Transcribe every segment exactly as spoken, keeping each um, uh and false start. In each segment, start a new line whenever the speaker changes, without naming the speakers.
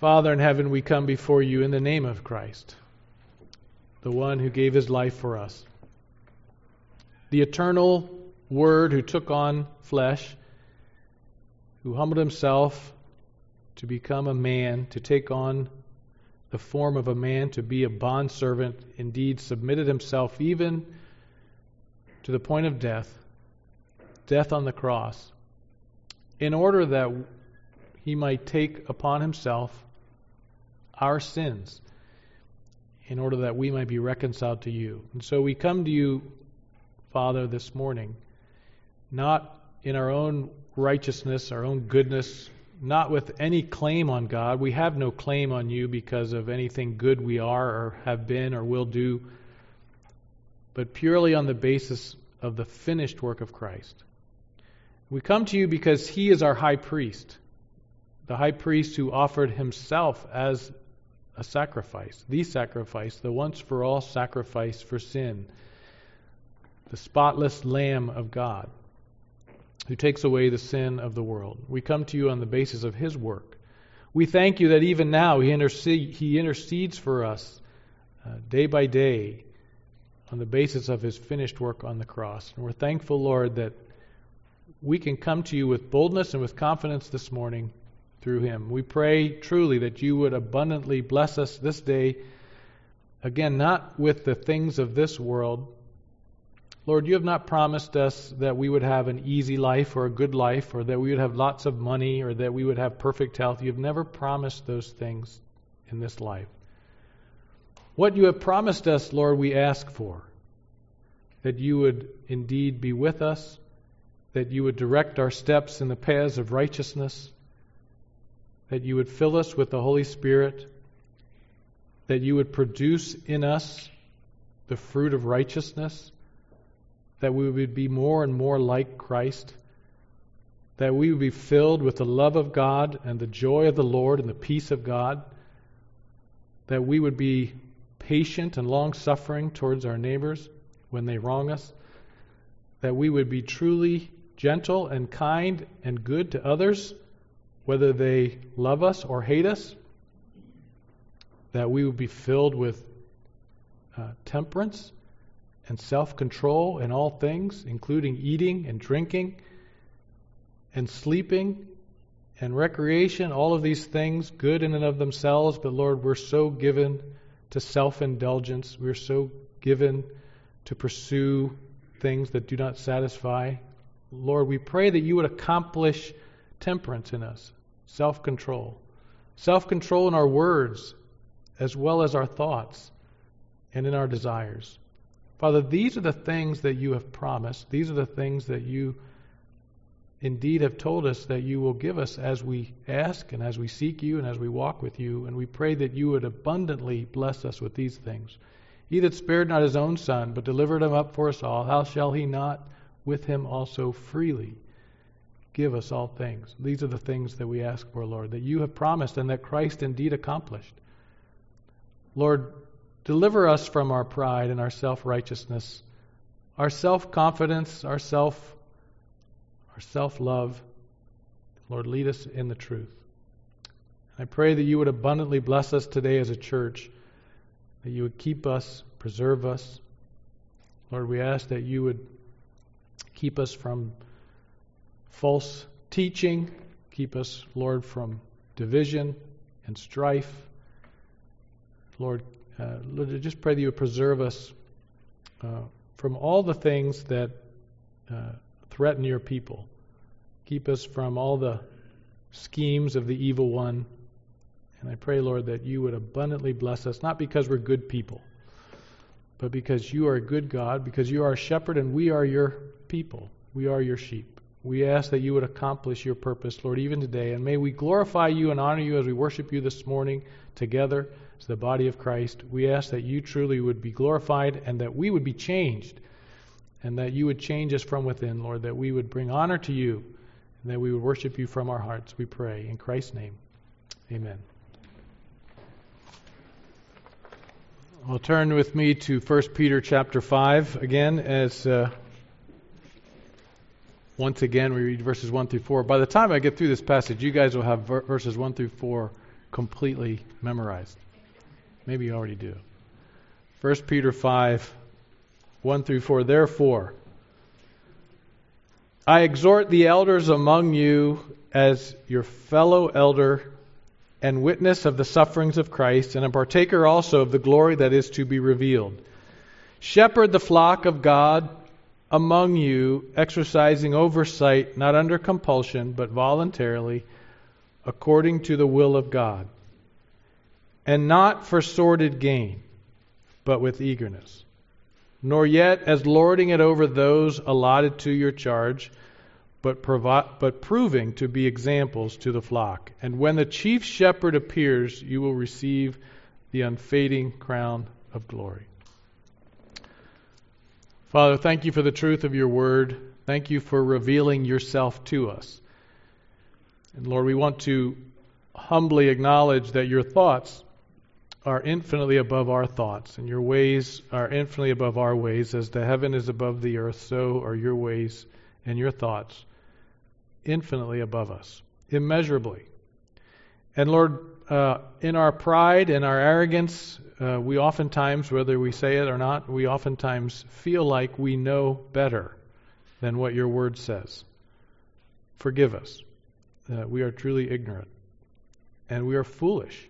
Father in heaven, we come before you in the name of Christ, the one who gave his life for us, the eternal Word who took on flesh, who humbled himself to become a man, to take on the form of a man, to be a bondservant, indeed submitted himself even to the point of death, death on the cross, in order that he might take upon himself our sins, in order that we might be reconciled to you. And so we come to you, Father, this morning, not in our own righteousness, our own goodness, not with any claim on God. We have no claim on you because of anything good we are or have been or will do, but purely on the basis of the finished work of Christ. We come to you because he is our high priest, the high priest who offered himself as a sacrifice, the sacrifice, the once-for-all sacrifice for sin, the spotless Lamb of God who takes away the sin of the world. We come to you on the basis of his work. We thank you that even now he, intercede, he intercedes for us uh, day by day on the basis of his finished work on the cross. And we're thankful, Lord, that we can come to you with boldness and with confidence this morning through him. We pray truly that you would abundantly bless us this day, again, not with the things of this world. Lord, you have not promised us that we would have an easy life or a good life, or that we would have lots of money, or that we would have perfect health. You have never promised those things in this life. What you have promised us, Lord, we ask for, that you would indeed be with us, that you would direct our steps in the paths of righteousness, that you would fill us with the Holy Spirit, that you would produce in us the fruit of righteousness, that we would be more and more like Christ, that we would be filled with the love of God and the joy of the Lord and the peace of God, that we would be patient and long-suffering towards our neighbors when they wrong us, that we would be truly gentle and kind and good to others, whether they love us or hate us, that we would be filled with uh, temperance and self-control in all things, including eating and drinking and sleeping and recreation, all of these things good in and of themselves, but Lord, we're so given to self-indulgence. We're so given to pursue things that do not satisfy. Lord, we pray that you would accomplish temperance in us, self-control. Self-control in our words as well as our thoughts and in our desires. Father, these are the things that you have promised. These are the things that you indeed have told us that you will give us as we ask and as we seek you and as we walk with you. And we pray that you would abundantly bless us with these things. He that spared not his own Son, but delivered him up for us all, how shall he not with him also freely give us all things? These are the things that we ask for, Lord, that you have promised and that Christ indeed accomplished. Lord, deliver us from our pride and our self-righteousness, our self-confidence, our self, our self-love. Lord, lead us in the truth. I pray that you would abundantly bless us today as a church, that you would keep us, preserve us. Lord, we ask that you would keep us from false teaching, keep us, Lord, from division and strife. Lord, uh, Lord, I just pray that you would preserve us uh, from all the things that uh, threaten your people. Keep us from all the schemes of the evil one. And I pray, Lord, that you would abundantly bless us, not because we're good people, but because you are a good God, because you are a shepherd and we are your people. We are your sheep. We ask that you would accomplish your purpose, Lord, even today. And may we glorify you and honor you as we worship you this morning together as the body of Christ. We ask that you truly would be glorified and that we would be changed and that you would change us from within, Lord, that we would bring honor to you and that we would worship you from our hearts, we pray. In Christ's name, amen. Well, turn with me to First Peter chapter five again as uh, once again we read verses one through four. By the time I get through this passage, you guys will have ver- verses one through four completely memorized. Maybe you already do. First Peter five, one through four. Therefore, I exhort the elders among you as your fellow elder and witness of the sufferings of Christ, and a partaker also of the glory that is to be revealed. Shepherd the flock of God among you, exercising oversight, not under compulsion, but voluntarily, according to the will of God, and not for sordid gain, but with eagerness, nor yet as lording it over those allotted to your charge, but, provi- but proving to be examples to the flock. And when the chief shepherd appears, you will receive the unfading crown of glory. Father, thank you for the truth of your word. Thank you for revealing yourself to us. And Lord, we want to humbly acknowledge that your thoughts are infinitely above our thoughts, and your ways are infinitely above our ways. As the heaven is above the earth, so are your ways and your thoughts infinitely above us, immeasurably. And Lord, uh, in our pride and our arrogance, uh, we oftentimes, whether we say it or not, we oftentimes feel like we know better than what your word says. Forgive us. Uh, we are truly ignorant. And we are foolish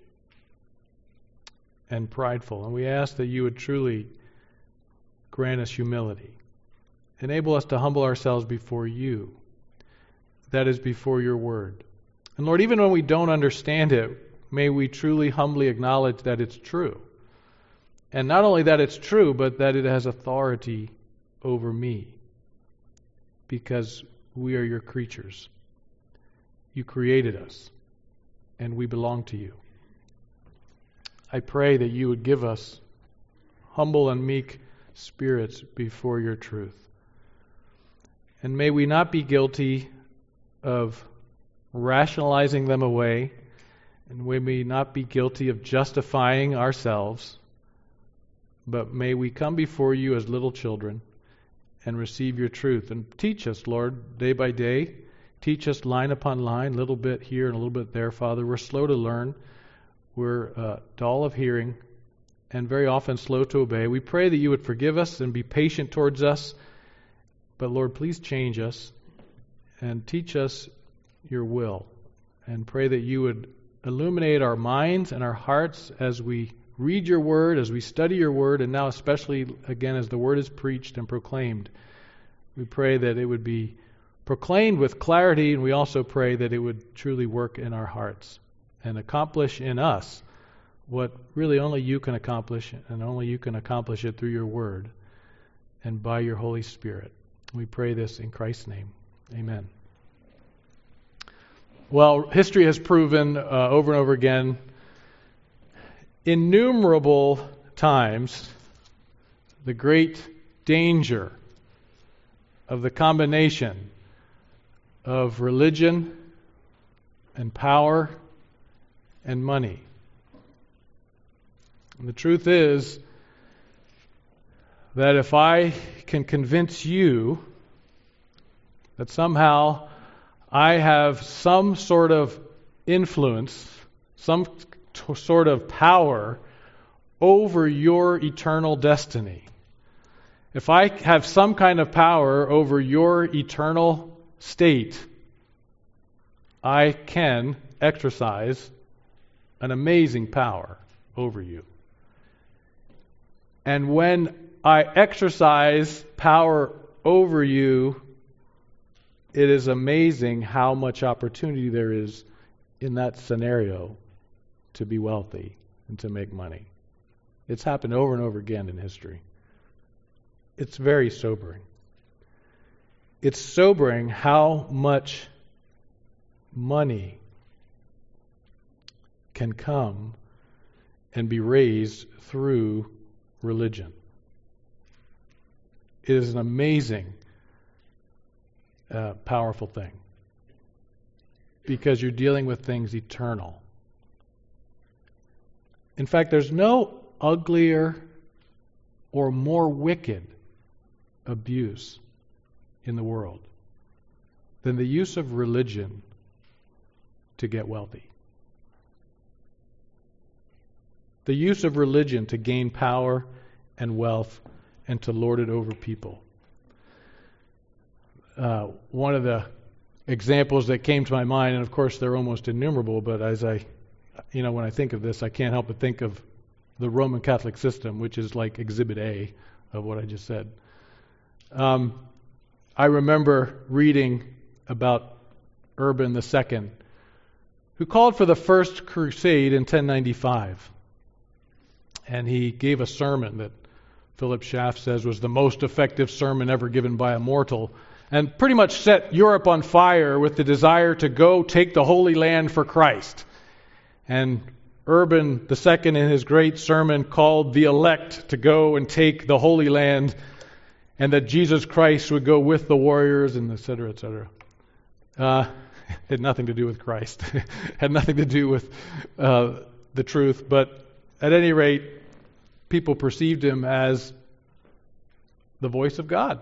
and prideful. And we ask that you would truly grant us humility. Enable us to humble ourselves before you. That is before your word. And Lord, even when we don't understand it, may we truly humbly acknowledge that it's true. And not only that it's true, but that it has authority over me. Because we are your creatures. You created us. And we belong to you. I pray that you would give us humble and meek spirits before your truth. And may we not be guilty of rationalizing them away, and may we not be guilty of justifying ourselves, but may we come before you as little children and receive your truth. And teach us, Lord, day by day. Teach us line upon line, a little bit here and a little bit there, Father. We're slow to learn. We're uh, dull of hearing and very often slow to obey. We pray that you would forgive us and be patient towards us. But Lord, please change us and teach us your will. And pray that you would illuminate our minds and our hearts as we read your word, as we study your word, and now especially, again, as the word is preached and proclaimed. We pray that it would be proclaimed with clarity, and we also pray that it would truly work in our hearts and accomplish in us what really only you can accomplish, and only you can accomplish it through your word and by your Holy Spirit. We pray this in Christ's name. Amen. Well, history has proven uh, over and over again, innumerable times, the great danger of the combination of religion and power and money. And the truth is that if I can convince you that somehow I have some sort of influence, some t- sort of power over your eternal destiny, if I have some kind of power over your eternal state, I can exercise an amazing power over you. And when I exercise power over you, it is amazing how much opportunity there is in that scenario to be wealthy and to make money. It's happened over and over again in history. It's very sobering. It's sobering how much money can come and be raised through religion. It is an amazing, uh, powerful thing because you're dealing with things eternal. In fact, there's no uglier or more wicked abuse in the world than the use of religion to get wealthy. The use of religion to gain power and wealth and to lord it over people. Uh, one of the examples that came to my mind, and of course they're almost innumerable, but as I, you know, when I think of this, I can't help but think of the Roman Catholic system, which is like Exhibit A of what I just said. Um, I remember reading about Urban the Second, who called for the first crusade in ten ninety-five. And he gave a sermon that Philip Schaff says was the most effective sermon ever given by a mortal, and pretty much set Europe on fire with the desire to go take the Holy Land for Christ. And Urban the Second, in his great sermon, called the elect to go and take the Holy Land, and that Jesus Christ would go with the warriors, and et cetera, et cetera. Uh, had nothing to do with Christ. Had nothing to do with uh, the truth. But at any rate, people perceived him as the voice of God.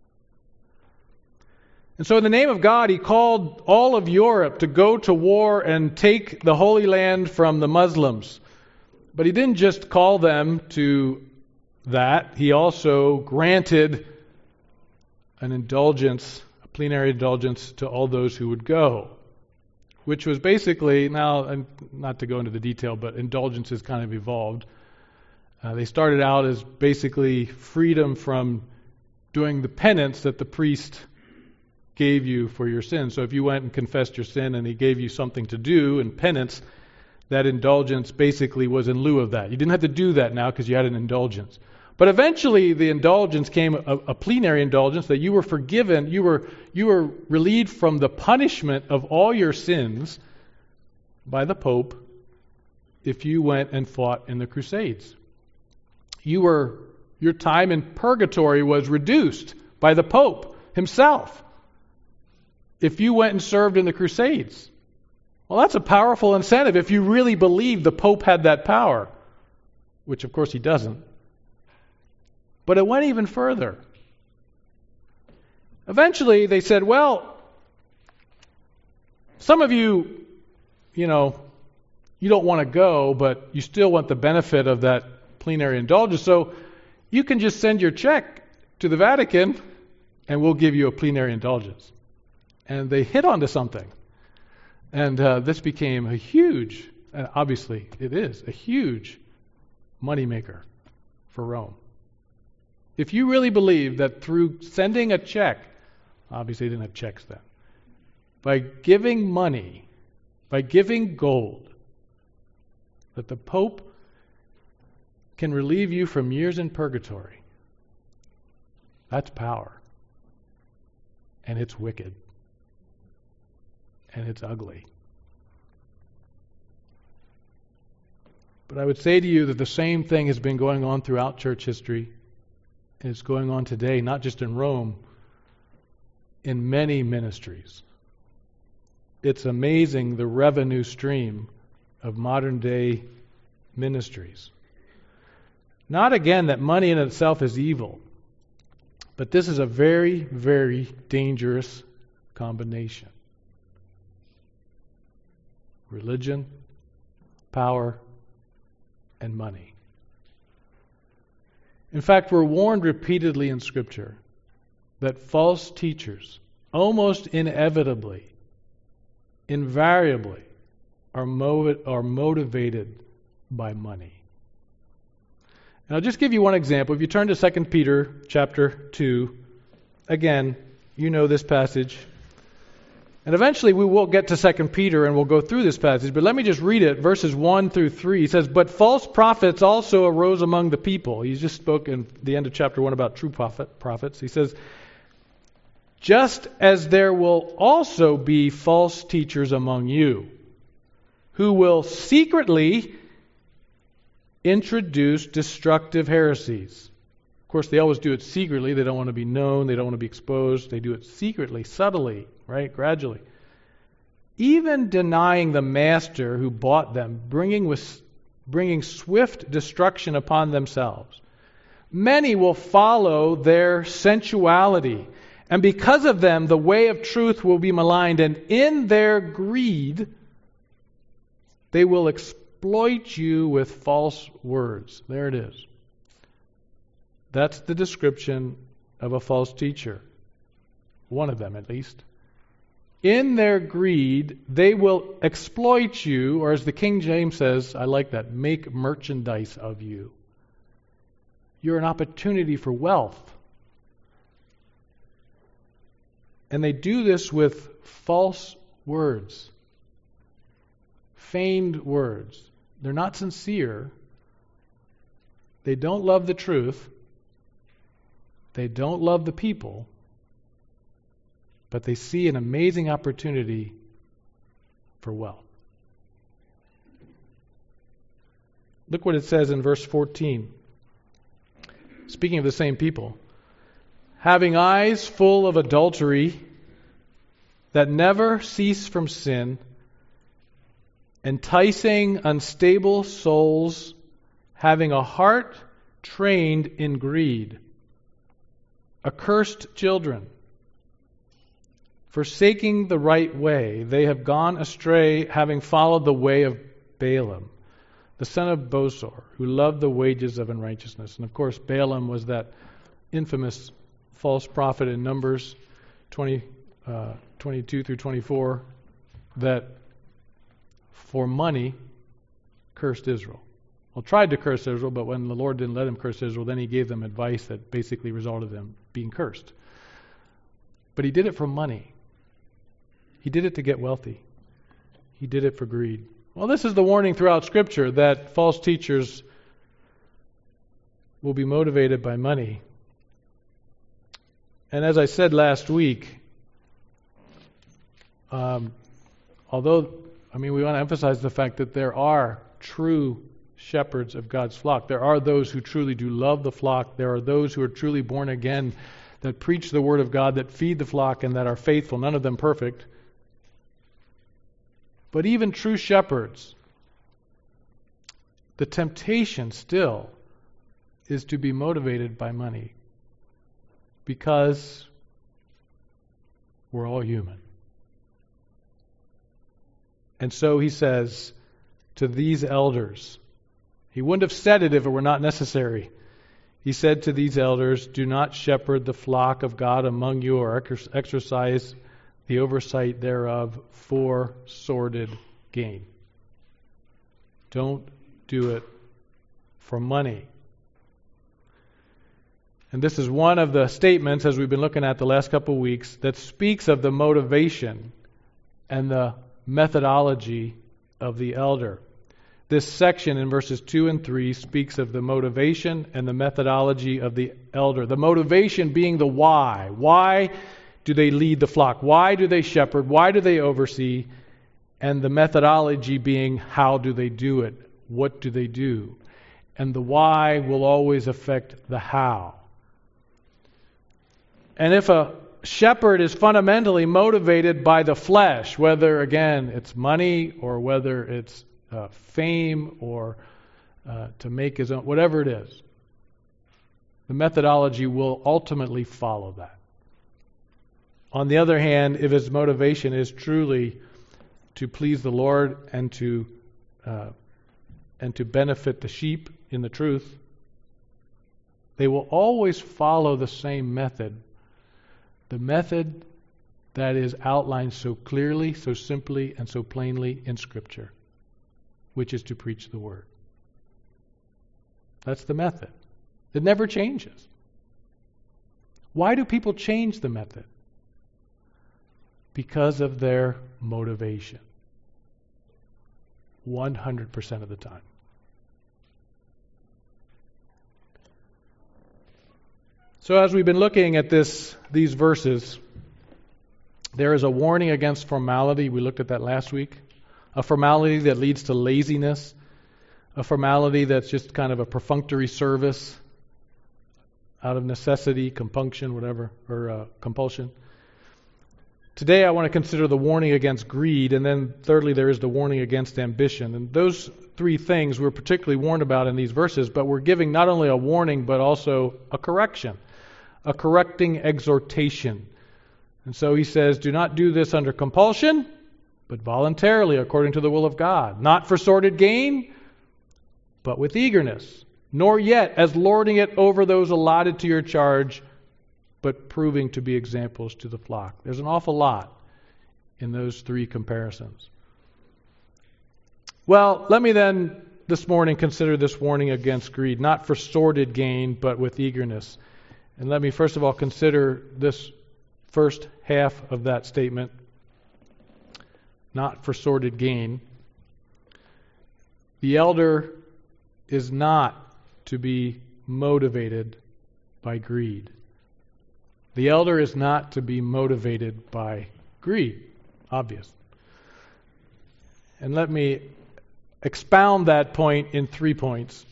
And so in the name of God, he called all of Europe to go to war and take the Holy Land from the Muslims. But he didn't just call them to that. He also granted an indulgence, a plenary indulgence to all those who would go, which was basically, now, and not to go into the detail, but indulgences kind of evolved. Uh, they started out as basically freedom from doing the penance that the priest gave you for your sin. So if you went and confessed your sin and he gave you something to do in penance, that indulgence basically was in lieu of that. You didn't have to do that now because you had an indulgence. But eventually the indulgence came, a, a plenary indulgence, that you were forgiven, you were you were relieved from the punishment of all your sins by the Pope if you went and fought in the Crusades. You were your time in purgatory was reduced by the Pope himself if you went and served in the Crusades. Well, that's a powerful incentive if you really believe the Pope had that power, which of course he doesn't. But it went even further. Eventually they said, well, some of you, you know, you don't want to go, but you still want the benefit of that plenary indulgence, so you can just send your check to the Vatican and we'll give you a plenary indulgence. And they hit onto something. And uh, this became a huge, and obviously it is, a huge moneymaker for Rome. If you really believe that through sending a check, obviously they didn't have checks then, by giving money, by giving gold, that the Pope can relieve you from years in purgatory, that's power. And it's wicked. And it's ugly. But I would say to you that the same thing has been going on throughout church history. And it's going on today, not just in Rome, in many ministries. It's amazing the revenue stream of modern day ministries. Not again that money in itself is evil, but this is a very, very dangerous combination. Religion, power, and money. In fact, we're warned repeatedly in Scripture that false teachers almost inevitably, invariably, are, motiv- are motivated by money. And I'll just give you one example. If you turn to Second Peter chapter two, again, you know this passage. And eventually we will get to Second Peter and we'll go through this passage. But let me just read it, verses one through three. He says, but false prophets also arose among the people. He just spoke in the end of chapter one about true prophet, prophets. He says, just as there will also be false teachers among you, who will secretly introduce destructive heresies. Of course, they always do it secretly. They don't want to be known. They don't want to be exposed. They do it secretly, subtly, right? Gradually. Even denying the master who bought them, bringing with, bringing swift destruction upon themselves. Many will follow their sensuality, and because of them, the way of truth will be maligned, and in their greed, they will expose exploit you with false words. There it is. That's the description of a false teacher. One of them, at least. In their greed, they will exploit you, or as the King James says, I like that, make merchandise of you. You're an opportunity for wealth. And they do this with false words, feigned words. They're not sincere. They don't love the truth. They don't love the people. But they see an amazing opportunity for wealth. Look what it says in verse fourteen. Speaking of the same people. Having eyes full of adultery that never cease from sin, enticing unstable souls, having a heart trained in greed, accursed children, forsaking the right way, they have gone astray, having followed the way of Balaam, the son of Bosor, who loved the wages of unrighteousness. And of course, Balaam was that infamous false prophet in Numbers twenty, uh, twenty-two through twenty-four that for money cursed Israel. Well, tried to curse Israel, but when the Lord didn't let him curse Israel, then he gave them advice that basically resulted in them being cursed. But he did it for money. He did it to get wealthy. He did it for greed. Well, this is the warning throughout Scripture that false teachers will be motivated by money. And as I said last week, um, although, I mean, we want to emphasize the fact that there are true shepherds of God's flock. There are those who truly do love the flock. There are those who are truly born again, that preach the Word of God, that feed the flock, and that are faithful, none of them perfect. But even true shepherds, the temptation still is to be motivated by money, because we're all human. And so he says to these elders, he wouldn't have said it if it were not necessary. He said to these elders, do not shepherd the flock of God among you, or exercise the oversight thereof for sordid gain. Don't do it for money. And this is one of the statements, as we've been looking at the last couple of weeks, that speaks of the motivation and the methodology of the elder. This section in verses two and three speaks of the motivation and the methodology of the elder. The motivation being the why. Why do they lead the flock? Why do they shepherd? Why do they oversee? And the methodology being how do they do it? What do they do? And the why will always affect the how. And if a shepherd is fundamentally motivated by the flesh, whether, again, it's money or whether it's uh, fame or uh, to make his own, whatever it is, the methodology will ultimately follow that. On the other hand, if his motivation is truly to please the Lord and to uh, and to benefit the sheep in the truth, they will always follow the same method. The method that is outlined so clearly, so simply, and so plainly in Scripture, which is to preach the Word. That's the method. It never changes. Why do people change the method? Because of their motivation. one hundred percent of the time. So as we've been looking at this, these verses, there is a warning against formality. We looked at that last week. A formality that leads to laziness. A formality that's just kind of a perfunctory service out of necessity, compunction, whatever, or uh, compulsion. Today I want to consider the warning against greed, and then thirdly there is the warning against ambition. And those three things we're particularly warned about in these verses, but we're giving not only a warning but also a correction, a correcting exhortation. And so he says, do not do this under compulsion, but voluntarily according to the will of God. Not for sordid gain, but with eagerness, nor yet as lording it over those allotted to your charge, but proving to be examples to the flock. There's an awful lot in those three comparisons. Well, let me then this morning consider this warning against greed, not for sordid gain, but with eagerness. And let me first of all consider this first half of that statement, not for sordid gain. The elder is not to be motivated by greed. The elder is not to be motivated by greed, obvious. And let me expound that point in three points.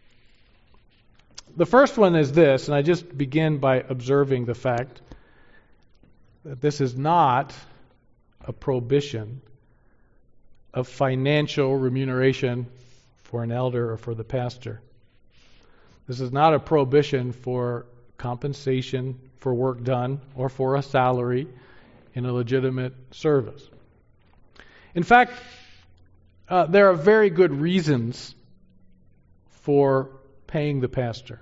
The first one is this, and I just begin by observing the fact that this is not a prohibition of financial remuneration for an elder or for the pastor. This is not a prohibition for compensation for work done or for a salary in a legitimate service. In fact, uh, there are very good reasons for paying the pastor.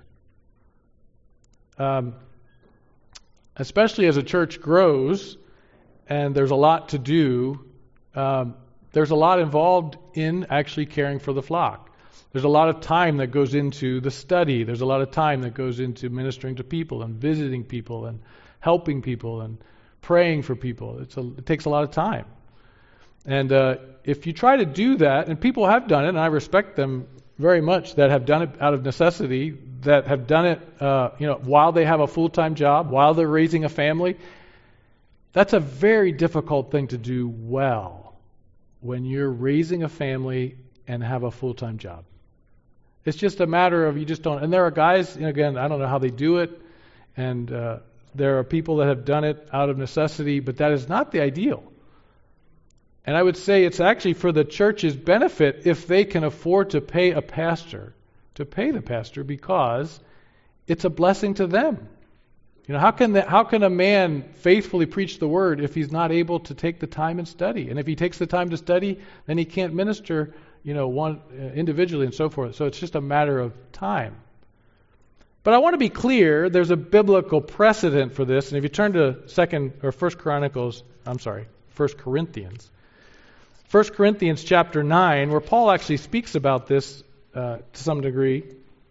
Um, especially as a church grows and there's a lot to do, um, there's a lot involved in actually caring for the flock. There's a lot of time that goes into the study. There's a lot of time that goes into ministering to people and visiting people and helping people and praying for people. It's a, it takes a lot of time. And uh, if you try to do that, and people have done it, and I respect them very much that have done it out of necessity, that have done it uh, you know, while they have a full-time job, while they're raising a family, that's a very difficult thing to do well when you're raising a family and have a full-time job. It's just a matter of you just don't. And there are guys, you know, again, I don't know how they do it, and uh, there are people that have done it out of necessity, but that is not the ideal. And I would say it's actually for the church's benefit if they can afford to pay a pastor, to pay the pastor, because it's a blessing to them. You know, how can the, how can a man faithfully preach the word if he's not able to take the time and study? And if he takes the time to study, then he can't minister, you know, one uh, individually and so forth. So it's just a matter of time. But I want to be clear, there's a biblical precedent for this. And if you turn to Second or First Chronicles, I'm sorry, First Corinthians, First Corinthians chapter nine, where Paul actually speaks about this uh, to some degree.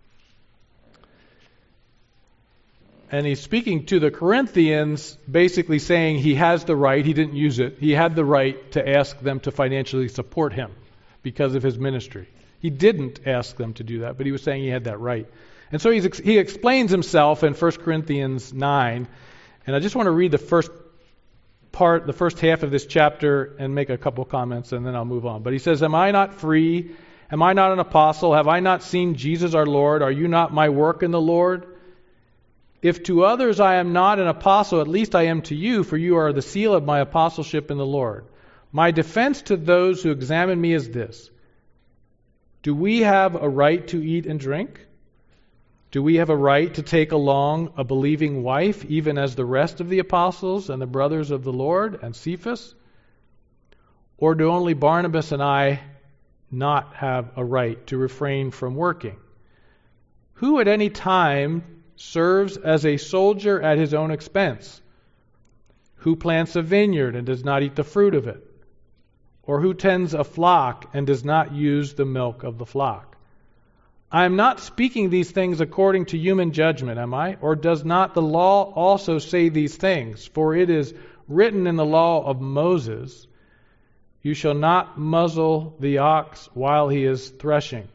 And he's speaking to the Corinthians, basically saying he has the right, he didn't use it, he had the right to ask them to financially support him because of his ministry. He didn't ask them to do that, but he was saying he had that right. And so he's, he explains himself in First Corinthians nine, and I just want to read the first part, the first half of this chapter, and make a couple comments, and then I'll move on. But he says, "Am I not free? Am I not an apostle? Have I not seen Jesus our Lord? Are you not my work in the Lord? If to others I am not an apostle, at least I am to you, for you are the seal of my apostleship in the Lord. My defense to those who examine me is this: do we have a right to eat and drink? Do we have a right to take along a believing wife, even as the rest of the apostles and the brothers of the Lord and Cephas? Or do only Barnabas and I not have a right to refrain from working? Who at any time serves as a soldier at his own expense? Who plants a vineyard and does not eat the fruit of it? Or who tends a flock and does not use the milk of the flock? I am not speaking these things according to human judgment, am I? Or does not the law also say these things? For it is written in the law of Moses, you shall not muzzle the ox while he is threshing.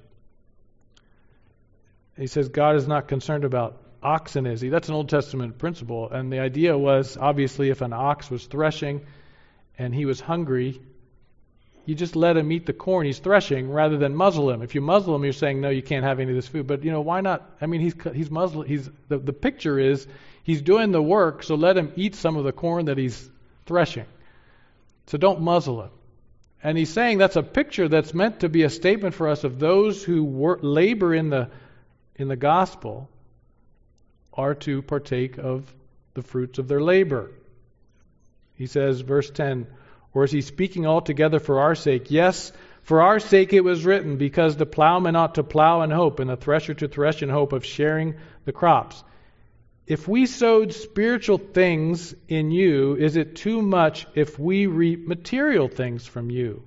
He says God is not concerned about oxen, is he? That's an Old Testament principle. And the idea was, obviously, if an ox was threshing and he was hungry, you just let him eat the corn he's threshing rather than muzzle him. If you muzzle him, you're saying, no, you can't have any of this food. But, you know, why not? I mean, he's he's muzzle. He's the, the picture is he's doing the work, so let him eat some of the corn that he's threshing. So don't muzzle him. And he's saying that's a picture that's meant to be a statement for us of those who work, labor in the in the gospel are to partake of the fruits of their labor. He says, verse ten, or is he speaking altogether for our sake? Yes, For our sake it was written, because the plowman ought to plow in hope, and the thresher to thresh in hope of sharing the crops. If we sowed spiritual things in you, is it too much if we reap material things from you?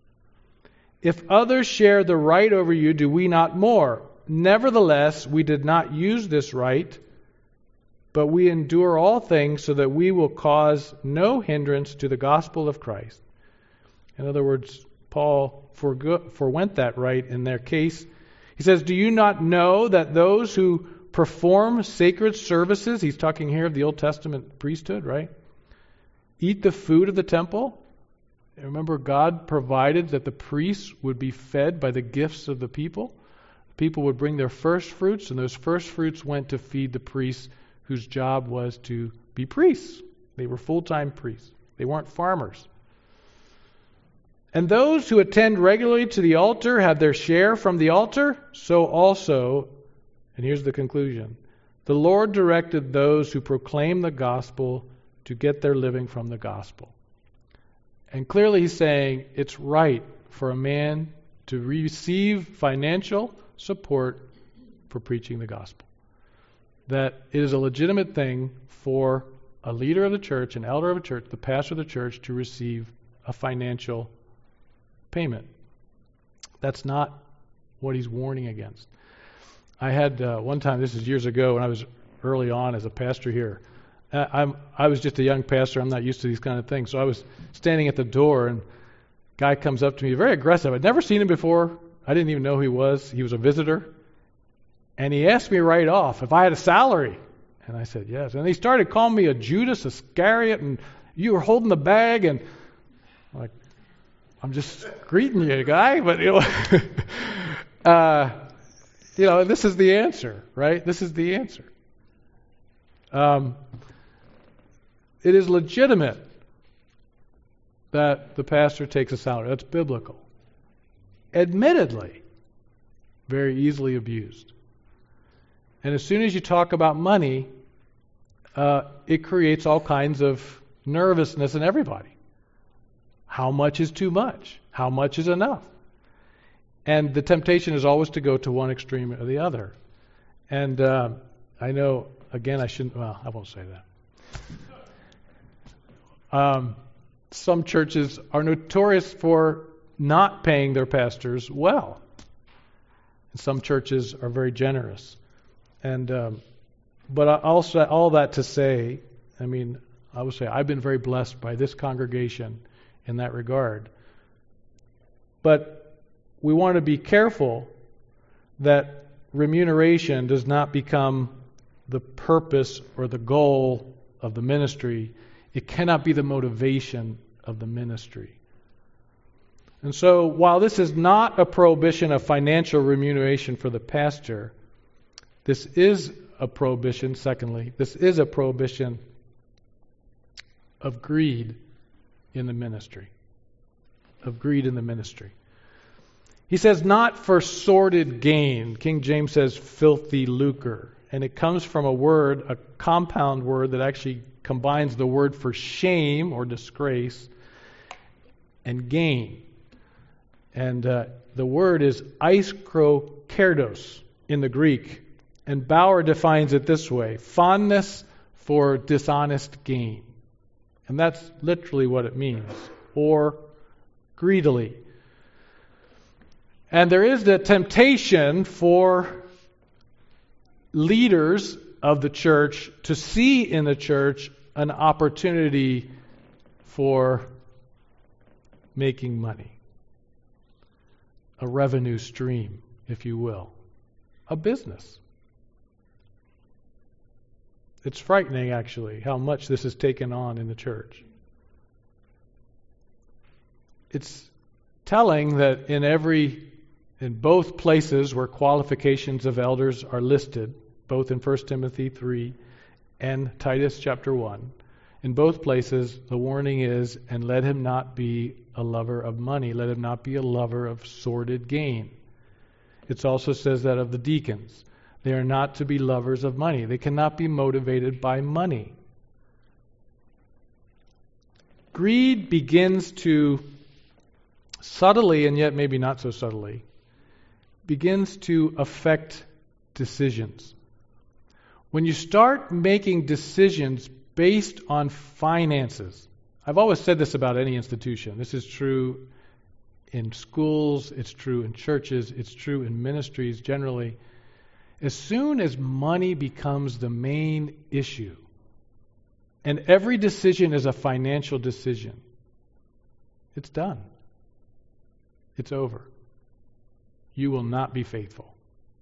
If others share the right over you, do we not more? Nevertheless, we did not use this right, but we endure all things so that we will cause no hindrance to the gospel of Christ. In other words, Paul forego- forwent that right in their case. He says, do you not know that those who perform sacred services, he's talking here of the Old Testament priesthood, right? Eat the food of the temple. Remember, God provided that the priests would be fed by the gifts of the people. People would bring their first fruits, and those first fruits went to feed the priests whose job was to be priests. They were full-time priests. They weren't farmers. And those who attend regularly to the altar have their share from the altar, so also, and here's the conclusion, the Lord directed those who proclaim the gospel to get their living from the gospel. And clearly he's saying it's right for a man to receive financial support for preaching the gospel. That it is a legitimate thing for a leader of the church, an elder of a church, the pastor of the church, to receive a financial payment. That's not what he's warning against. I had uh, one time, this is years ago, when I was early on as a pastor here. Uh, I'm, I was just a young pastor. I'm not used to these kind of things. So I was standing at the door, and a guy comes up to me, very aggressive. I'd never seen him before. I didn't even know who he was. He was a visitor. And he asked me right off if I had a salary. And I said, yes. And he started calling me a Judas Iscariot, and you were holding the bag. And I'm like, I'm just greeting you, guy. But, you know, uh, you know, this is the answer, right? This is the answer. Um, it is legitimate that the pastor takes a salary. That's biblical. Admittedly, very easily abused. And as soon as you talk about money, uh, it creates all kinds of nervousness in everybody. How much is too much? How much is enough? And the temptation is always to go to one extreme or the other. And uh, I know, again, I shouldn't, well, I won't say that. Um, some churches are notorious for not paying their pastors well. And some churches are very generous. And um, but I'll say all that to say, I mean, I would say I've been very blessed by this congregation in that regard. But we want to be careful that remuneration does not become the purpose or the goal of the ministry. It cannot be the motivation of the ministry. And so while this is not a prohibition of financial remuneration for the pastor, this is a prohibition, secondly, this is a prohibition of greed in the ministry. Of greed in the ministry. He says, not for sordid gain. King James says, filthy lucre. And it comes from a word, a compound word that actually combines the word for shame or disgrace and gain. And uh, the word is iskrokerdos in the Greek. And Bauer defines it this way, fondness for dishonest gain. And that's literally what it means, or greedily. And there is the temptation for leaders of the church to see in the church an opportunity for making money. A revenue stream, if you will. A business. It's frightening, actually, how much this is taken on in the church. It's telling that in every, in both places where qualifications of elders are listed, both in First Timothy three and Titus chapter one, in both places the warning is, and let him not be a lover of money, let him not be a lover of sordid gain. It also says that of the deacons. They are not to be lovers of money. They cannot be motivated by money. Greed begins to subtly and yet maybe not so subtly, begins to affect decisions. When you start making decisions based on finances, I've always said this about any institution. This is true in schools, it's true in churches, it's true in ministries generally. As soon as money becomes the main issue, and every decision is a financial decision, it's done. It's over. You will not be faithful.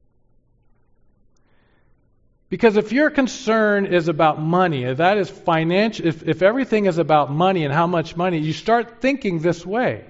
Because if your concern is about money, if that is financial, if, if everything is about money and how much money, you start thinking this way.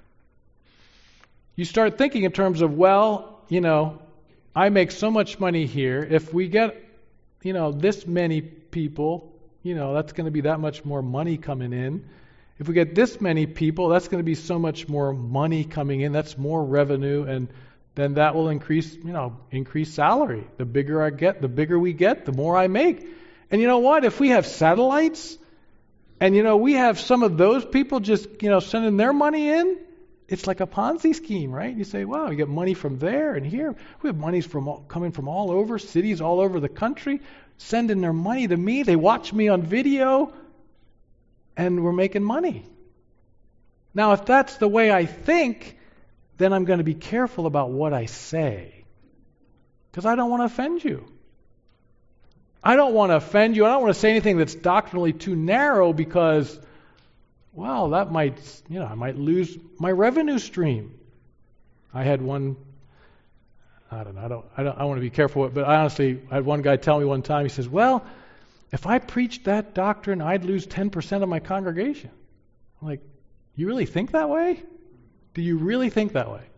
You start thinking in terms of, well, you know, I make so much money here. If we get, you know, this many people, you know, that's going to be that much more money coming in. If we get this many people, that's going to be so much more money coming in. That's more revenue, and then that will increase, you know, increase salary. The bigger I get, the bigger we get, the more I make. And you know what? If we have satellites, and you know, we have some of those people just, you know, sending their money in, it's like a Ponzi scheme, right? You say, wow, you get money from there and here. We have monies from all, coming from all over, cities all over the country, sending their money to me. They watch me on video, and we're making money. Now, if that's the way I think, then I'm going to be careful about what I say, because I don't want to offend you. I don't want to offend you. I don't want to say anything that's doctrinally too narrow, because, well, that might, you know, I might lose my revenue stream. I had one, I don't know, I don't, I don't, I want to be careful, but I honestly, I had one guy tell me one time, he says, well, if I preached that doctrine, I'd lose ten percent of my congregation. I'm like, you really think that way? Do you really think that way?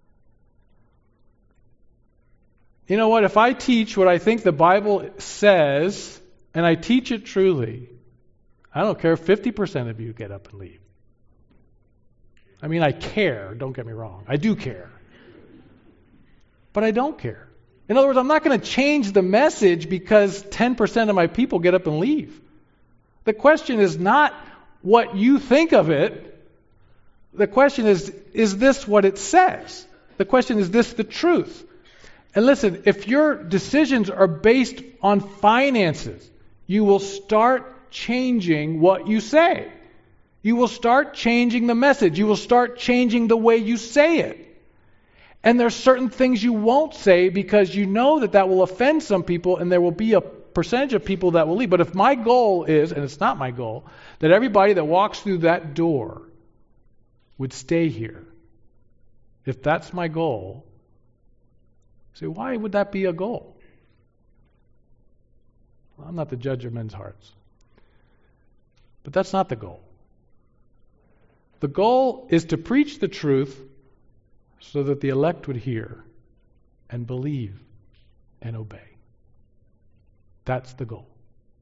You know what? If I teach what I think the Bible says, and I teach it truly, I don't care if fifty percent of you get up and leave. I mean, I care, don't get me wrong. I do care. But I don't care. In other words, I'm not going to change the message because ten percent of my people get up and leave. The question is not what you think of it. The question is, is this what it says? The question is, this the truth? And listen, if your decisions are based on finances, you will start changing what you say. You will start changing the message. You will start changing the way you say it. And there's certain things you won't say because you know that that will offend some people, and there will be a percentage of people that will leave. But if my goal is, and it's not my goal, that everybody that walks through that door would stay here, if that's my goal, say, why would that be a goal? Well, I'm not the judge of men's hearts. But that's not the goal. The goal is to preach the truth so that the elect would hear and believe and obey. That's the goal.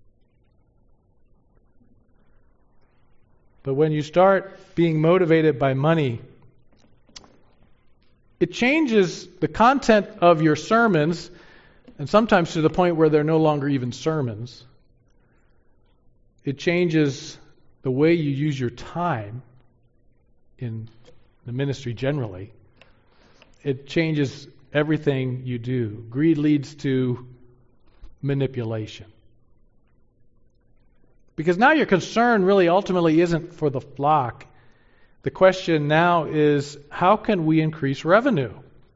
But when you start being motivated by money, it changes the content of your sermons, and sometimes to the point where they're no longer even sermons. It changes the way you use your time in the ministry generally. It changes everything you do. Greed leads to manipulation. Because now your concern really ultimately isn't for the flock. The question now is, how can we increase revenue?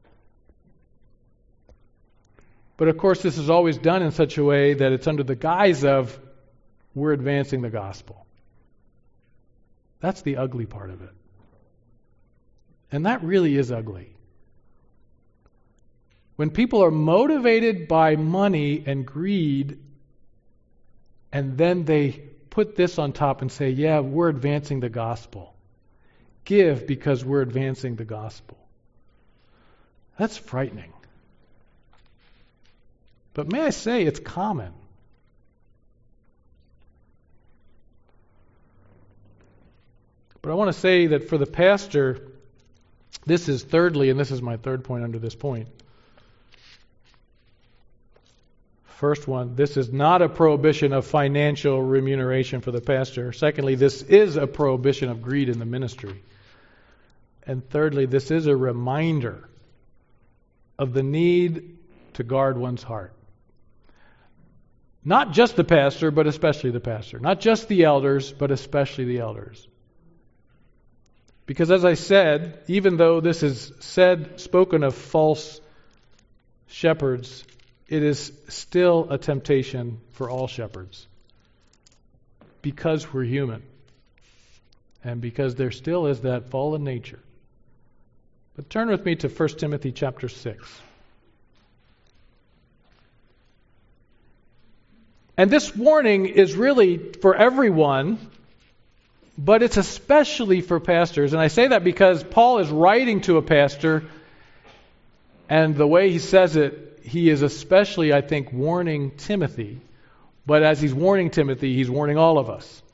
But of course, this is always done in such a way that it's under the guise of, we're advancing the gospel. That's the ugly part of it. And that really is ugly. When people are motivated by money and greed, and then they put this on top and say, yeah, we're advancing the gospel. Give because we're advancing the gospel. That's frightening. But may I say, it's common. But I want to say that for the pastor, this is thirdly, and this is my third point under this point. First one, this is not a prohibition of financial remuneration for the pastor. Secondly, this is a prohibition of greed in the ministry. And thirdly, this is a reminder of the need to guard one's heart. Not just the pastor, but especially the pastor. Not just the elders, but especially the elders. Because as I said, even though this is said, spoken of false shepherds, it is still a temptation for all shepherds. Because we're human. And because there still is that fallen nature. But turn with me to First Timothy chapter six. And this warning is really for everyone, but it's especially for pastors. And I say that because Paul is writing to a pastor, and the way he says it, he is especially, I think, warning Timothy. But as he's warning Timothy, he's warning all of us.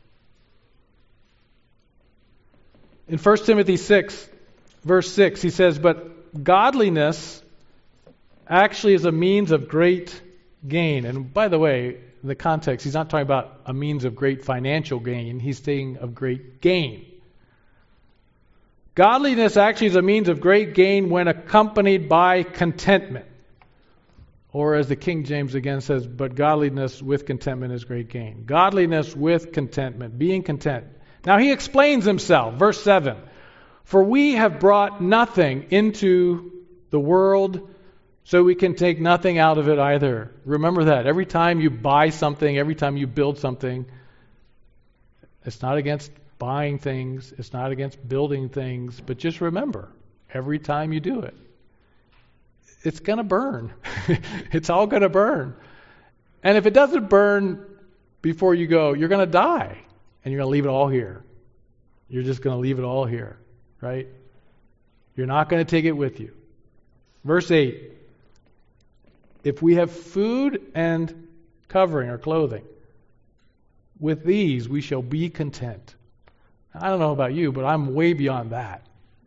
In First Timothy six, verse six, he says, "But godliness actually is a means of great gain." And by the way, in the context, he's not talking about a means of great financial gain. He's saying of great gain. Godliness actually is a means of great gain when accompanied by contentment. Or as the King James again says, but godliness with contentment is great gain. Godliness with contentment, being content. Now he explains himself, verse seven. "For we have brought nothing into the world, so we can take nothing out of it either." Remember that. Every time you buy something, every time you build something, it's not against buying things, it's not against building things, but just remember, every time you do it, it's going to burn. It's all going to burn. And if it doesn't burn before you go, you're going to die, and you're going to leave it all here. You're just going to leave it all here, right? You're not going to take it with you. Verse eight. "If we have food and covering or clothing, with these we shall be content." I don't know about you, but I'm way beyond that.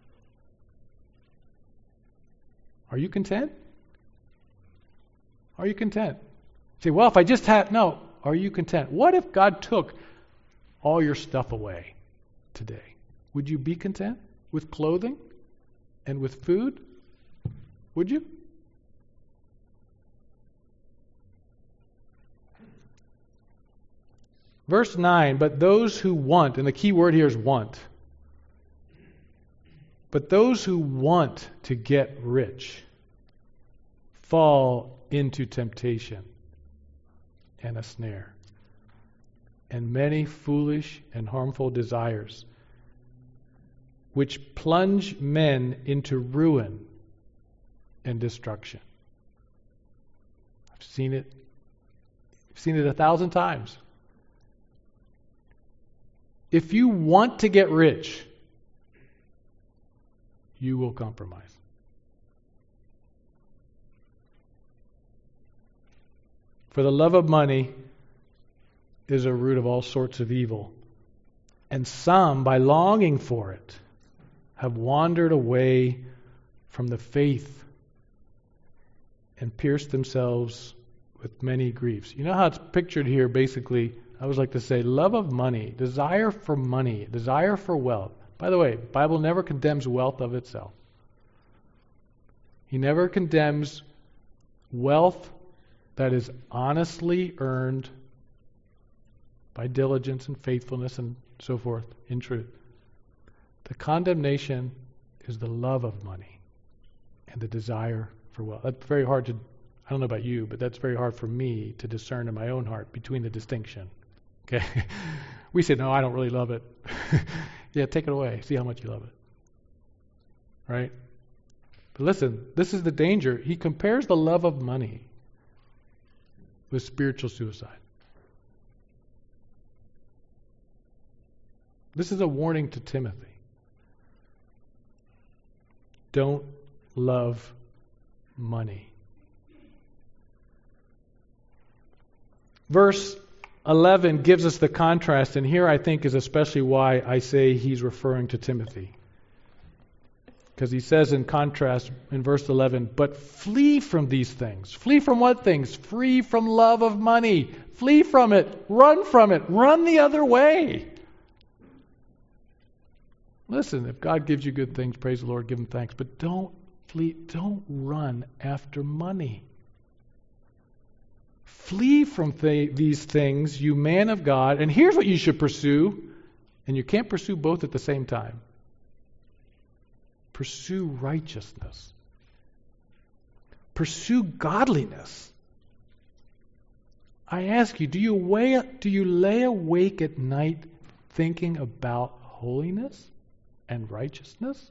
Are you content? Are you content? Say, well, if I just had... No, are you content? What if God took all your stuff away today? Would you be content with clothing and with food? Would you? Verse nine, "But those who want," and the key word here is want. "But those who want to get rich fall into temptation and a snare, and many foolish and harmful desires, which plunge men into ruin and destruction." I've seen it. I've seen it a thousand times. If you want to get rich, you will compromise. For the love of money is a root of all sorts of evil. And some, by longing for it, have wandered away from the faith and pierced themselves with many griefs. You know how it's pictured here, basically, I always like to say, love of money, desire for money, desire for wealth. By the way, the Bible never condemns wealth of itself. He never condemns wealth that is honestly earned by diligence and faithfulness and so forth in truth. The condemnation is the love of money and the desire for wealth. That's very hard to, I don't know about you, but that's very hard for me to discern in my own heart between the distinction. Okay? We say, no, I don't really love it. Yeah, take it away. See how much you love it. Right? But listen, this is the danger. He compares the love of money with spiritual suicide. This is a warning to Timothy. Don't love money. Verse eleven gives us the contrast, and here I think is especially why I say he's referring to Timothy. Because he says in contrast in verse eleven, "But flee from these things." Flee from what things? Flee from love of money. Flee from it. Run from it. Run the other way. Listen, if God gives you good things, praise the Lord, give him thanks. But don't flee, don't run after money. Flee from th- these things, you man of God. And here's what you should pursue. And you can't pursue both at the same time. Pursue righteousness. Pursue godliness. I ask you, do you, weigh, do you lay awake at night thinking about holiness and righteousness?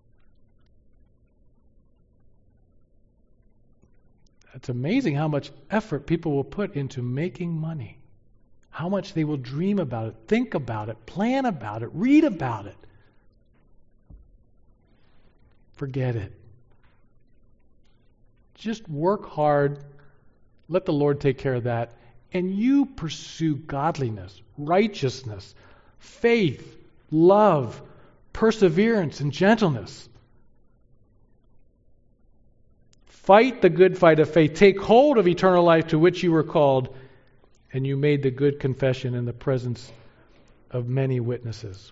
It's amazing how much effort people will put into making money. How much they will dream about it, think about it, plan about it, read about it. Forget it. Just work hard. Let the Lord take care of that. And you pursue godliness, righteousness, faith, love, perseverance, and gentleness. Fight the good fight of faith. Take hold of eternal life to which you were called, and you made the good confession in the presence of many witnesses.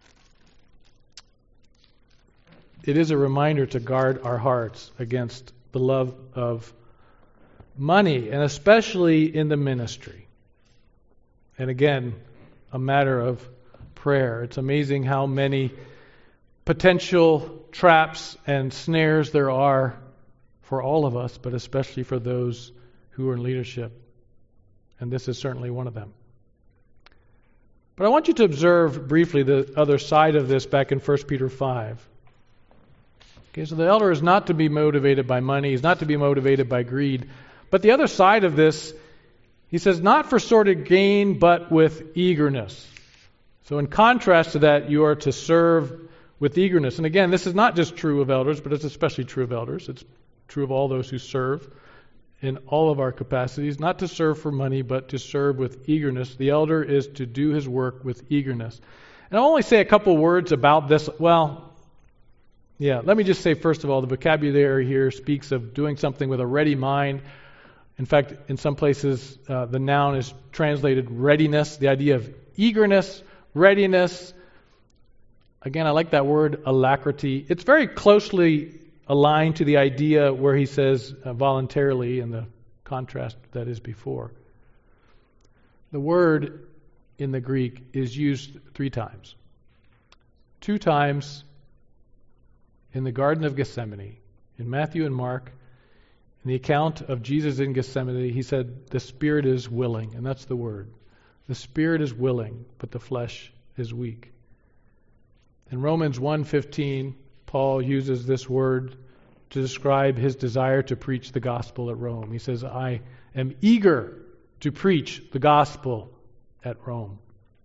It is a reminder to guard our hearts against the love of money, and especially in the ministry. And again, a matter of prayer. It's amazing how many potential traps and snares there are for all of us, but especially for those who are in leadership. And this is certainly one of them. But I want you to observe briefly the other side of this back in First Peter five. Okay, so the elder is not to be motivated by money. He's not to be motivated by greed. But the other side of this, he says, not for sordid gain, but with eagerness. So in contrast to that, you are to serve with eagerness. And again, this is not just true of elders, but it's especially true of elders. It's true of all those who serve in all of our capacities, not to serve for money, but to serve with eagerness. The elder is to do his work with eagerness. And I'll only say a couple words about this. Well, yeah, let me just say, first of all, the vocabulary here speaks of doing something with a ready mind. In fact, in some places, uh, the noun is translated readiness, the idea of eagerness, readiness. Again, I like that word, alacrity. It's very closely aligned to the idea where he says uh, voluntarily in the contrast that is before. The word in the Greek is used three times. Two times in the Garden of Gethsemane, in Matthew and Mark. In the account of Jesus in Gethsemane, he said, the spirit is willing, and that's the word. The spirit is willing, but the flesh is weak. In Romans one fifteen, Paul uses this word to describe his desire to preach the gospel at Rome. He says, I am eager to preach the gospel at Rome.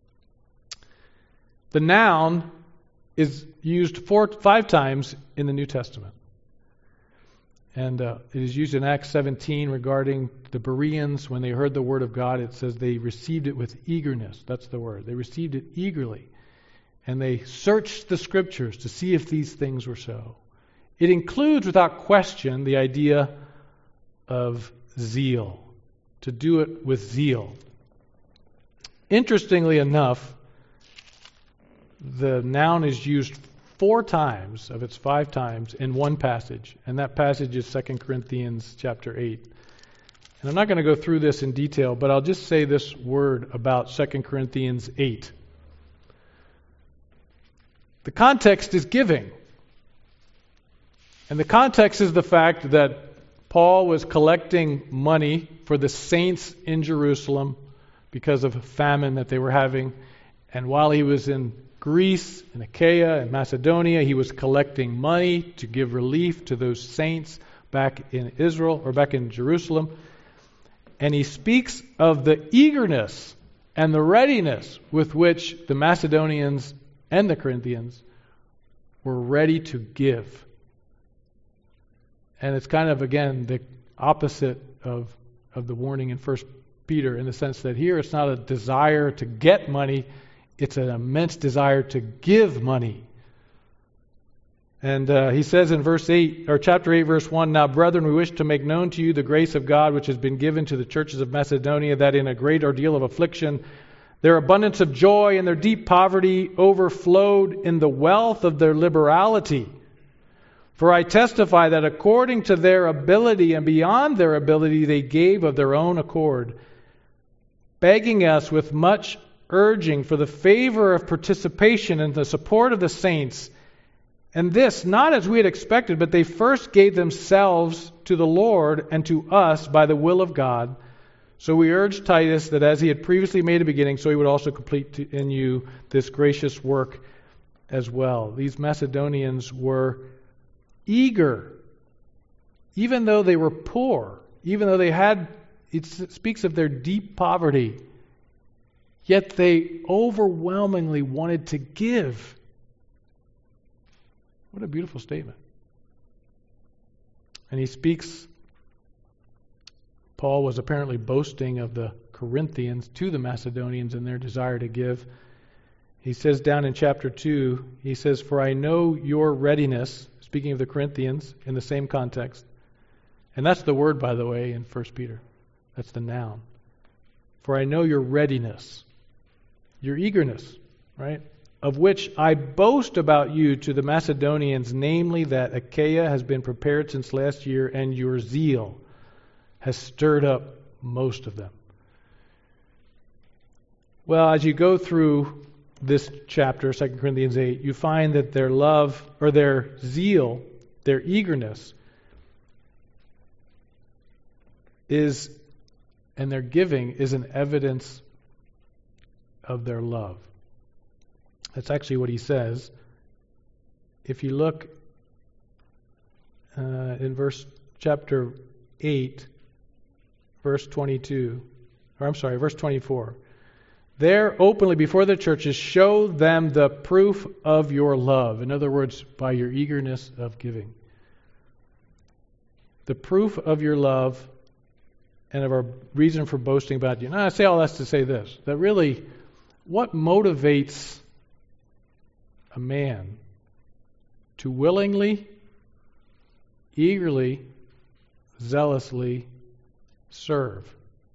The noun is used four, five times in the New Testament. And uh, it is used in Acts seventeen regarding the Bereans. When they heard the word of God, it says they received it with eagerness. That's the word. They received it eagerly. And they searched the Scriptures to see if these things were so. It includes, without question, the idea of zeal. To do it with zeal. Interestingly enough, the noun is used four times of its five times in one passage. And that passage is Second Corinthians chapter eight. And I'm not going to go through this in detail, but I'll just say this word about Second Corinthians eight. The context is giving. And the context is the fact that Paul was collecting money for the saints in Jerusalem because of a famine that they were having. And while he was in Greece and Achaia and Macedonia, he was collecting money to give relief to those saints back in Israel or back in Jerusalem. And he speaks of the eagerness and the readiness with which the Macedonians and the Corinthians were ready to give. And it's kind of, again, the opposite of, of the warning in First Peter, in the sense that here it's not a desire to get money, it's an immense desire to give money. And uh, he says in verse eight, or chapter eight, verse one, now, brethren, we wish to make known to you the grace of God which has been given to the churches of Macedonia, that in a great ordeal of affliction Their abundance of joy and their deep poverty overflowed in the wealth of their liberality. For I testify that according to their ability and beyond their ability they gave of their own accord, begging us with much urging for the favor of participation in the support of the saints. And this, not as we had expected, but they first gave themselves to the Lord and to us by the will of God. So we urge Titus that as he had previously made a beginning, so he would also complete in you this gracious work as well. These Macedonians were eager, even though they were poor, even though they had, it speaks of their deep poverty, yet they overwhelmingly wanted to give. What a beautiful statement. And he speaks, Paul was apparently boasting of the Corinthians to the Macedonians in their desire to give. He says down in chapter two, he says, "For I know your readiness," speaking of the Corinthians in the same context. And that's the word, by the way, in First Peter. That's the noun. "For I know your readiness," your eagerness, right? "Of which I boast about you to the Macedonians, namely that Achaia has been prepared since last year, and your zeal has stirred up most of them." Well, as you go through this chapter, Second Corinthians eight, you find that their love, or their zeal, their eagerness, is, and their giving is an evidence of their love. That's actually what he says. If you look uh, in verse chapter eight, verse twenty-two, or I'm sorry, verse twenty-four. "There openly before the churches show them the proof of your love." In other words, by your eagerness of giving. The proof of your love and of our reason for boasting about you. Now I say all that to say this, that really what motivates a man to willingly, eagerly, zealously serve,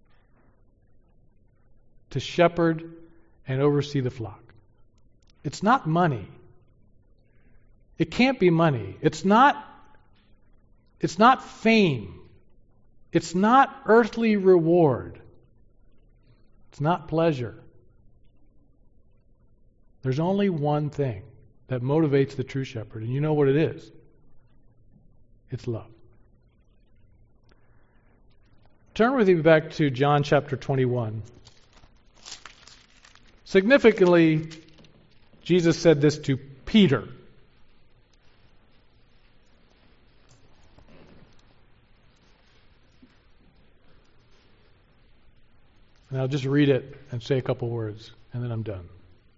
to shepherd and oversee the flock? It's not money. It can't be money. It's not, it's not fame. It's not earthly reward. It's not pleasure. There's only one thing that motivates the true shepherd, and you know what it is. It's love. Turn with me back to John chapter twenty-one. Significantly, Jesus said this to Peter. And I'll just read it and say a couple words, and then I'm done.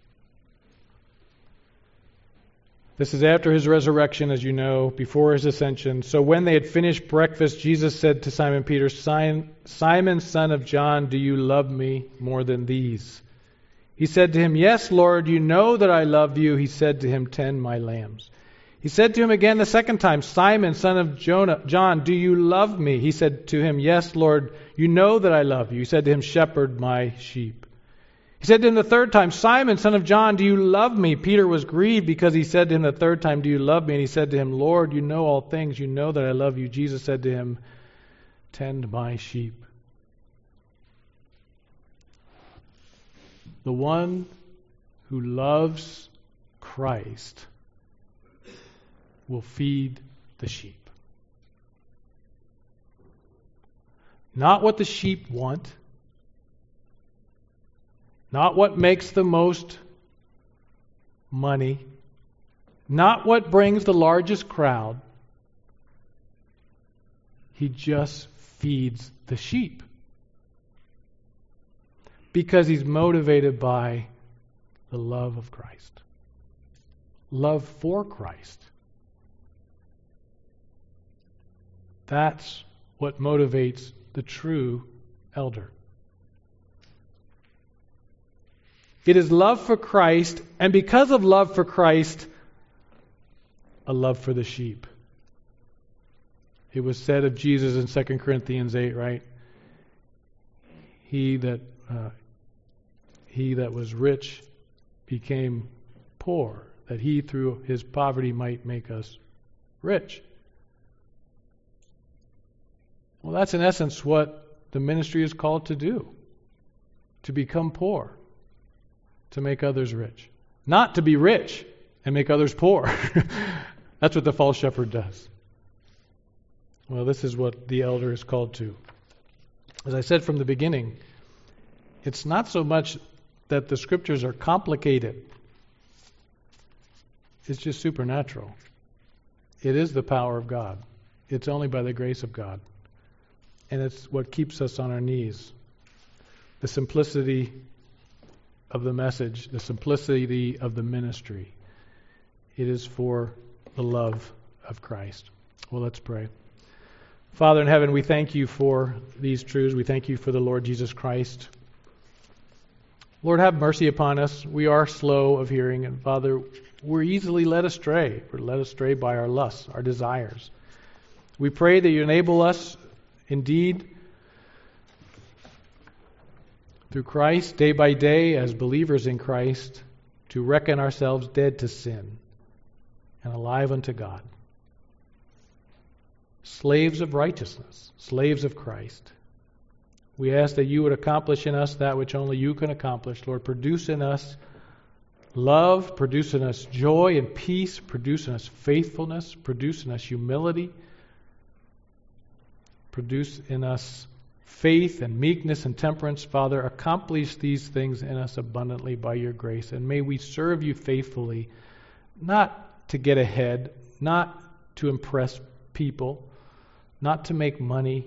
This is after his resurrection, as you know, before his ascension. "So when they had finished breakfast, Jesus said to Simon Peter, 'Simon, son of John, do you love me more than these?' He said to him, 'Yes, Lord, you know that I love you.' He said to him, 'Tend my lambs.' He said to him again the second time, 'Simon, son of Jonah, John, do you love me?' He said to him, 'Yes, Lord, you know that I love you.' He said to him, 'Shepherd my sheep.' He said to him the third time, 'Simon, son of John, do you love me?' Peter was grieved because he said to him the third time, 'Do you love me?' And he said to him, 'Lord, you know all things. You know that I love you.' Jesus said to him, 'Tend my sheep.'" The one who loves Christ will feed the sheep. Not what the sheep want, not what makes the most money, not what brings the largest crowd. He just feeds the sheep. Because he's motivated by the love of Christ. Love for Christ. That's what motivates the true elder. It is love for Christ, and because of love for Christ, a love for the sheep. It was said of Jesus in Second Corinthians eight, right? He that uh, he that was rich became poor, that he through his poverty might make us rich. Well, that's in essence what the ministry is called to do. To become poor, to make others rich. Not to be rich and make others poor. That's what the false shepherd does. Well, this is what the elder is called to. As I said from the beginning, it's not so much that the scriptures are complicated. It's just supernatural. It is the power of God. It's only by the grace of God. And it's what keeps us on our knees. The simplicity of the message, the simplicity of the ministry. It is for the love of Christ. Well, let's pray. Father in heaven, we thank you for these truths. We thank you for the Lord Jesus Christ. Lord, have mercy upon us. We are slow of hearing, and Father, we're easily led astray. We're led astray by our lusts, our desires. We pray that you enable us indeed through Christ, day by day, as believers in Christ, to reckon ourselves dead to sin and alive unto God. Slaves of righteousness, slaves of Christ. We ask that you would accomplish in us that which only you can accomplish. Lord, produce in us love, produce in us joy and peace, produce in us faithfulness, produce in us humility, produce in us faith and meekness and temperance. Father, accomplish these things in us abundantly by your grace. And may we serve you faithfully, not to get ahead, not to impress people, not to make money,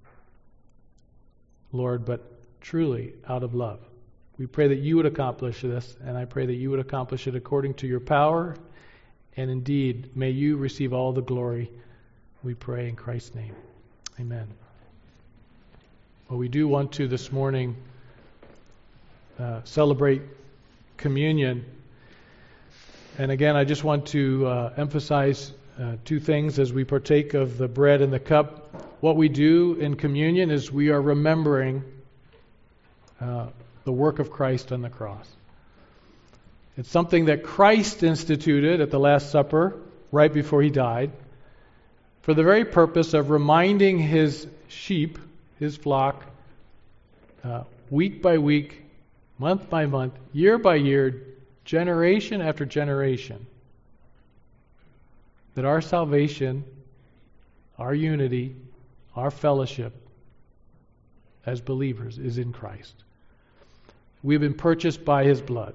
Lord, but truly out of love. We pray that you would accomplish this, and I pray that you would accomplish it according to your power. And indeed, may you receive all the glory, we pray in Christ's name. Amen. Well, we do want to this morning uh, celebrate communion. And again, I just want to uh, emphasize uh, two things as we partake of the bread and the cup. What we do in communion is we are remembering uh, the work of Christ on the cross. It's something that Christ instituted at the Last Supper right before he died for the very purpose of reminding his sheep, his flock, uh, week by week, month by month, year by year, generation after generation, that our salvation, our unity, our fellowship as believers is in Christ. We've been purchased by his blood.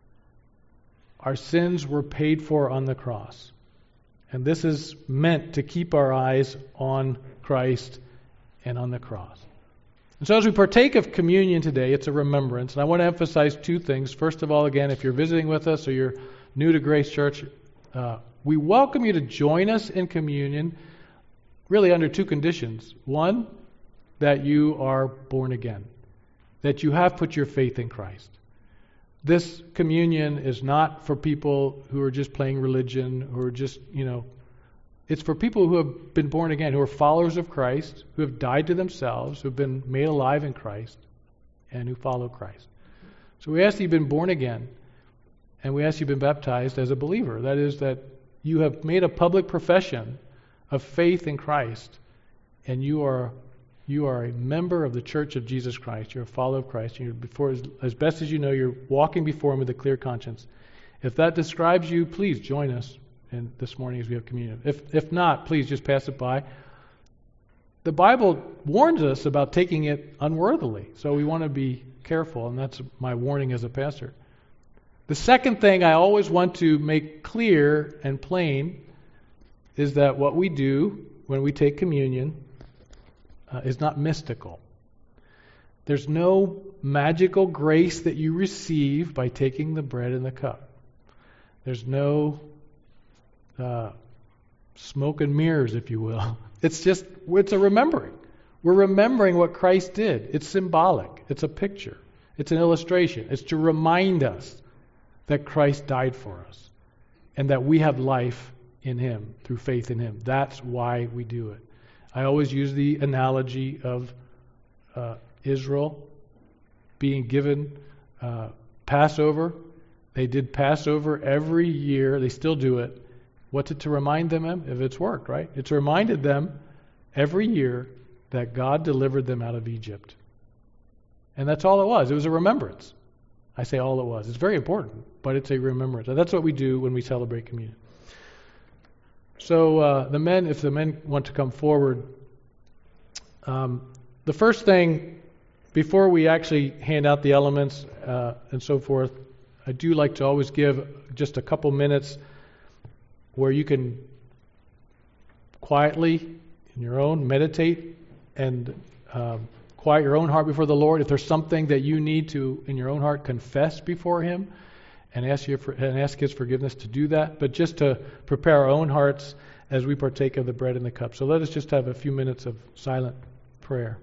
Our sins were paid for on the cross. And this is meant to keep our eyes on Christ and on the cross. And so as we partake of communion today, it's a remembrance. And I want to emphasize two things. First of all, again, if you're visiting with us or you're new to Grace Church, uh, we welcome you to join us in communion really under two conditions. One, that you are born again, that you have put your faith in Christ. This communion is not for people who are just playing religion, who are just, you know, it's for people who have been born again, who are followers of Christ, who have died to themselves, who have been made alive in Christ, and who follow Christ. So we ask that you've been born again, and we ask you've been baptized as a believer. That is, that you have made a public profession of faith in Christ, and you are you are a member of the Church of Jesus Christ. You're a follower of Christ. You're before, as, as best as you know, you're walking before him with a clear conscience. If that describes you, please join us in this morning as we have communion. If if not, please just pass it by. The Bible warns us about taking it unworthily, so we want to be careful, and that's my warning as a pastor. The second thing I always want to make clear and plain is that what we do when we take communion uh, is not mystical. There's no magical grace that you receive by taking the bread and the cup. There's no uh, smoke and mirrors, if you will. It's just, it's a remembering. We're remembering what Christ did. It's symbolic. It's a picture. It's an illustration. It's to remind us that Christ died for us and that we have life in him through faith in him. That's why we do it. I always use the analogy of uh, Israel being given uh, Passover. They did Passover every year. They still do it. What's it to remind them of? If it's worked, right? It's reminded them every year that God delivered them out of Egypt. And that's all it was. It was a remembrance. I say all it was. It's very important, but it's a remembrance. And that's what we do when we celebrate communion. So uh, the men, if the men want to come forward, um, the first thing, before we actually hand out the elements uh, and so forth, I do like to always give just a couple minutes where you can quietly, in your own, meditate and um, quiet your own heart before the Lord. If there's something that you need to, in your own heart, confess before Him and ask you for, and ask His forgiveness to do that, but just to prepare our own hearts as we partake of the bread and the cup. So let us just have a few minutes of silent prayer.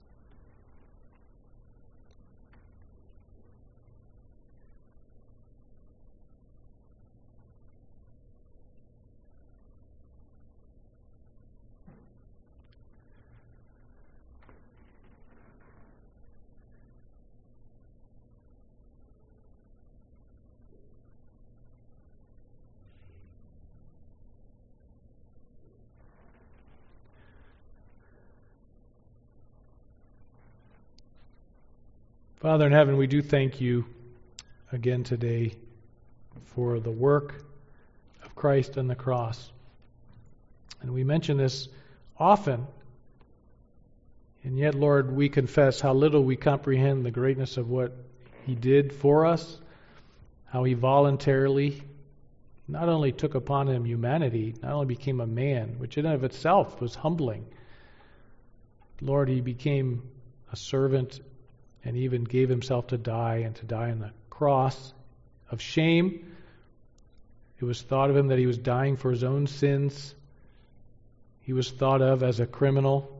Father in heaven, we do thank you again today for the work of Christ on the cross. And we mention this often, and yet, Lord, we confess how little we comprehend the greatness of what He did for us, how He voluntarily not only took upon Him humanity, not only became a man, which in and of itself was humbling. Lord, He became a servant and even gave Himself to die, and to die on the cross of shame. It was thought of Him that He was dying for His own sins. He was thought of as a criminal.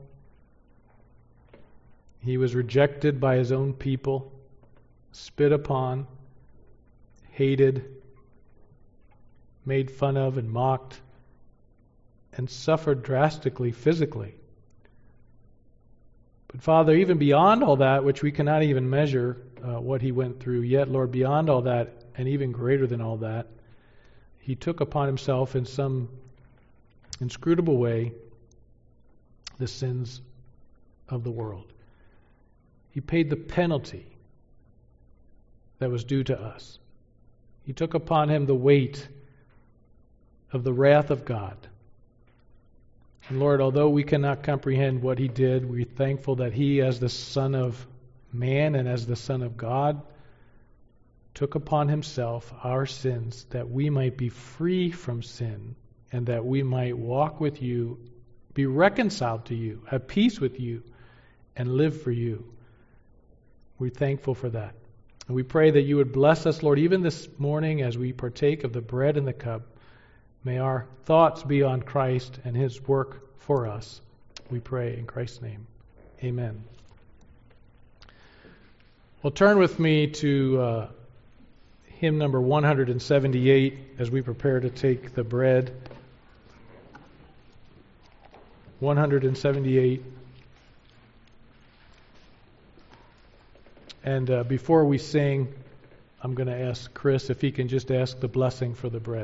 He was rejected by His own people, spit upon, hated, made fun of and mocked, and suffered drastically physically. But Father, even beyond all that, which we cannot even measure uh, what He went through, yet, Lord, beyond all that, and even greater than all that, He took upon Himself in some inscrutable way the sins of the world. He paid the penalty that was due to us. He took upon Him the weight of the wrath of God. And Lord, although we cannot comprehend what He did, we're thankful that He, as the Son of Man and as the Son of God, took upon Himself our sins that we might be free from sin and that we might walk with You, be reconciled to You, have peace with You, and live for You. We're thankful for that. And we pray that You would bless us, Lord, even this morning as we partake of the bread and the cup. May our thoughts be on Christ and His work for us. We pray in Christ's name. Amen. Well, turn with me to uh, hymn number one hundred seventy-eight as we prepare to take the bread. one hundred seventy-eight. And uh, before we sing, I'm going to ask Chris if he can just ask the blessing for the bread.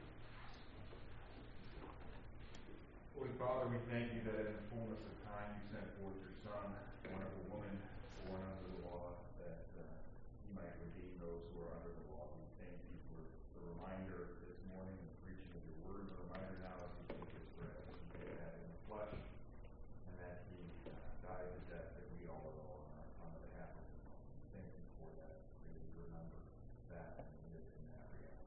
Holy Father, we thank You that in the fullness of time You sent forth Your Son, born of a woman, born under the law, that uh, He might redeem those who are under the law. We thank You for the reminder this morning, the preaching of Your word, the reminder now as we take this bread, that You did that in the flesh, and that He uh, died the death that we all owe on, on the behalf of His Son. We thank You for that. May we remember that and live in that reality.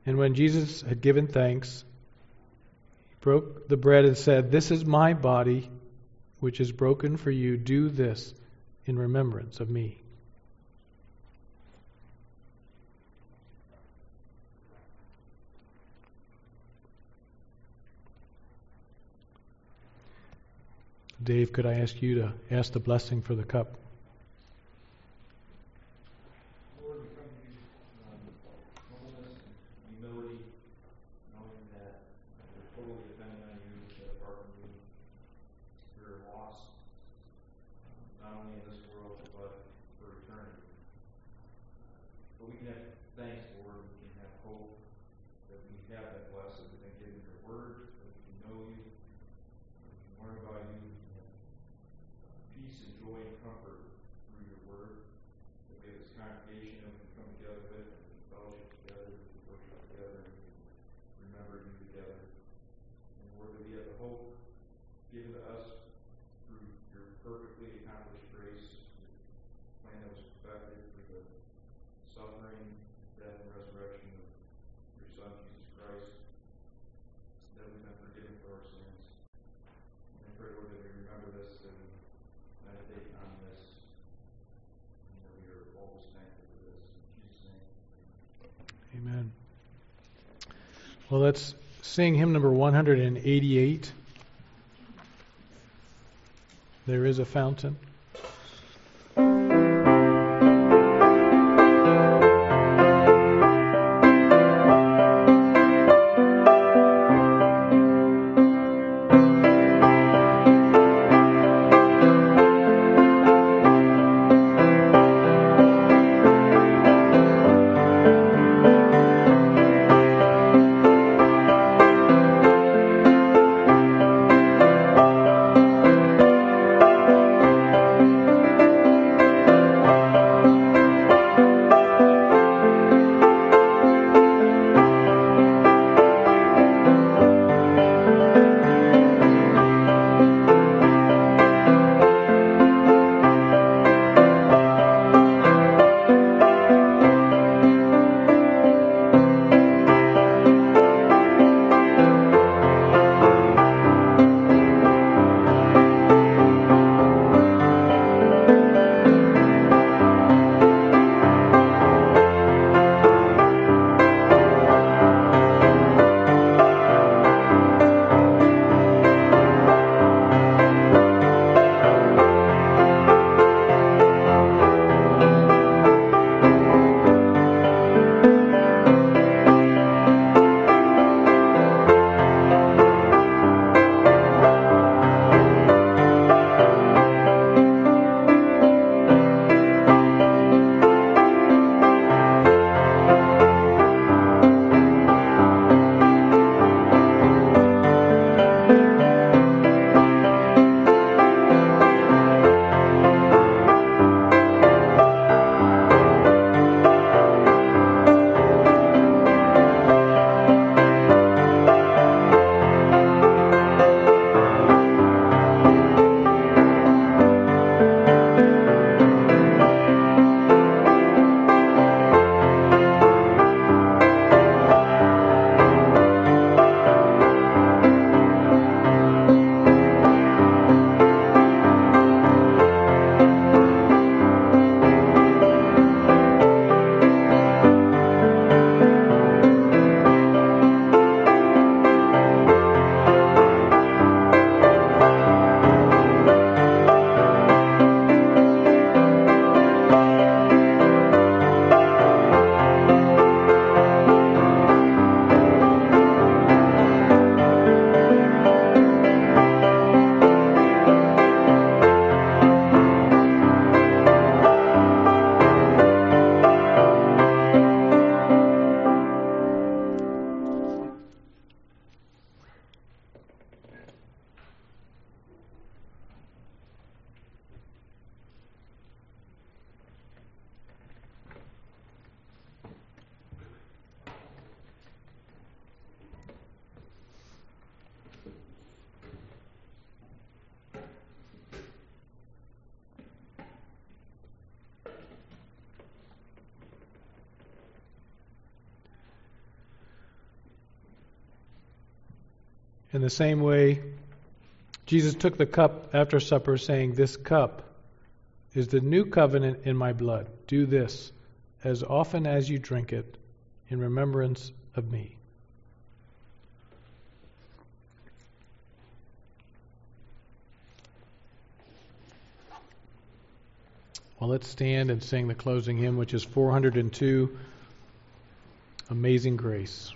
And when Jesus had given thanks, he broke the bread and said, "This is my body, which is broken for you. Do this in remembrance of me." Dave, could I ask you to ask the blessing for the cup?
Lord, we come to you um, humbleness and humility, knowing that we're totally dependent on you, that apart from you, we're lost, um, not only in this world, but for eternity. But we can have thanks, Lord, we can have hope that we have that blessing, we've been given your word, that we can know you, that we can learn about you, peace and joy and comfort through your word, that we have this congregation that we can come together with, and we can fellowship together, we can worship together, and we can remember you together. And Lord, that we have the hope given to us through your perfectly accomplished grace, the plan that was perfected through the suffering, death, and resurrection of your Son, Jesus Christ, that we've been forgiven for our sins. And I pray, Lord, that we remember this and meditate on this, and that we are always thankful for this. In Jesus' name.
Amen. Well, let's sing hymn number one hundred eighty-eight. There is a fountain.
Thank
In the same way, Jesus took the cup after supper, saying, "This cup is the new covenant in my blood. Do this as often as you drink it in remembrance of me." Well, let's stand and sing the closing hymn, which is four hundred two, Amazing Grace.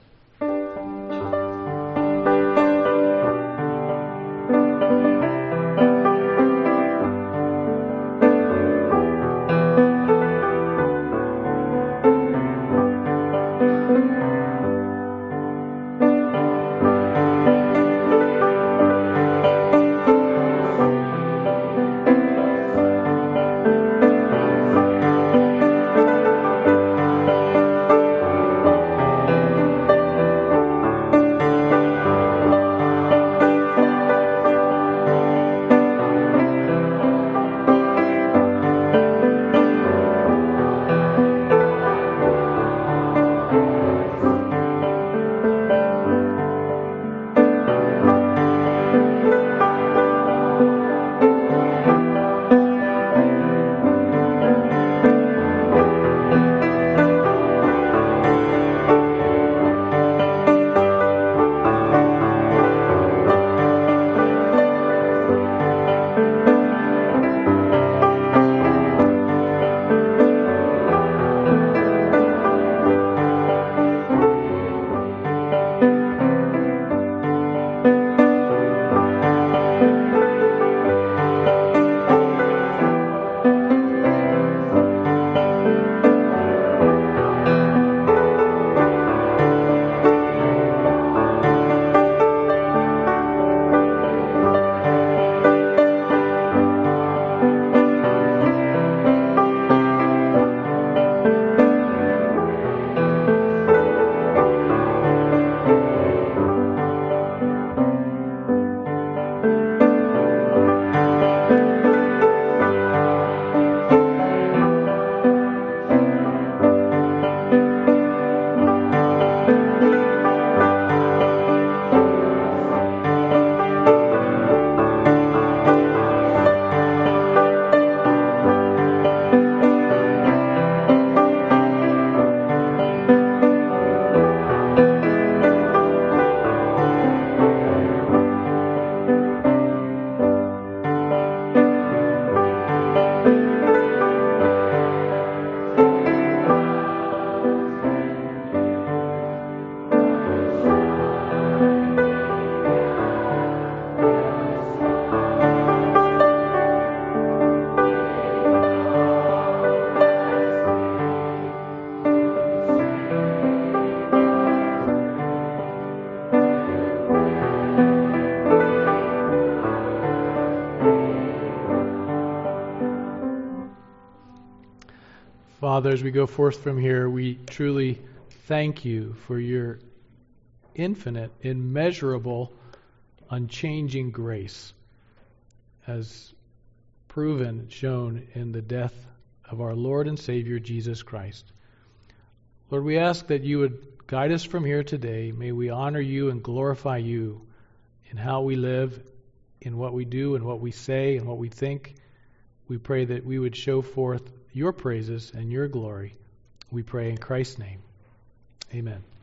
Father, as we go forth from here, we truly thank you for your infinite, immeasurable, unchanging grace, as proven, shown in the death of our Lord and Savior, Jesus Christ. Lord, we ask that you would guide us from here today. May we honor you and glorify you in how we live, in what we do, and what we say, and what we think. We pray that we would show forth your praises and your glory. We pray in Christ's name. Amen.